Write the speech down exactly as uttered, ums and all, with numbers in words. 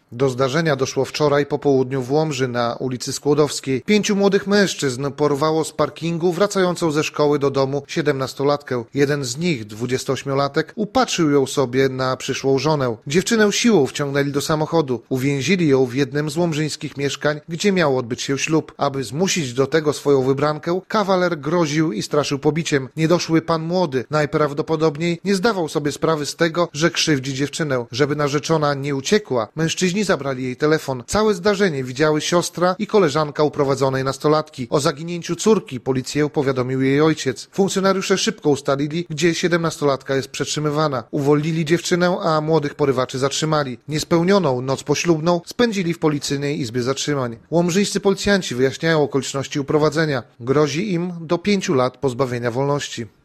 Do zdarzenia doszło wczoraj po południu w Łomży na ulicy Skłodowskiej. Pięciu młodych mężczyzn porwało z parkingu wracającą ze szkoły do domu siedemnastolatkę. Jeden z nich, dwudziestoośmiolatek, upatrzył ją sobie na przyszłą żonę. Dziewczynę siłą wciągnęli do samochodu. Uwięzili ją w jednym z łomżyńskich mieszkań, gdzie miał odbyć się ślub. Aby zmusić do tego swoją wybrankę, kawaler groził i straszył pobiciem. Niedoszły pan młody najprawdopodobniej nie zdawał sobie sprawy z tego, że krzywdzi dziewczynę. Żeby narzeczona nie uciekła, mężczyźni zabrali jej telefon. Całe zdarzenie widziały siostra i koleżanka uprowadzonej nastolatki. O zaginięciu córki policję powiadomił jej ojciec. Funkcjonariusze szybko ustalili, gdzie siedemnastolatka jest przetrzymywana. Uwolnili dziewczynę, a młodych porywaczy zatrzymali. Niespełnioną noc poślubną spędzili w policyjnej izbie zatrzymań. Łomżyńscy policjanci wyjaśniają okoliczności uprowadzenia. Grozi im do pięciu lat pozbawienia wolności.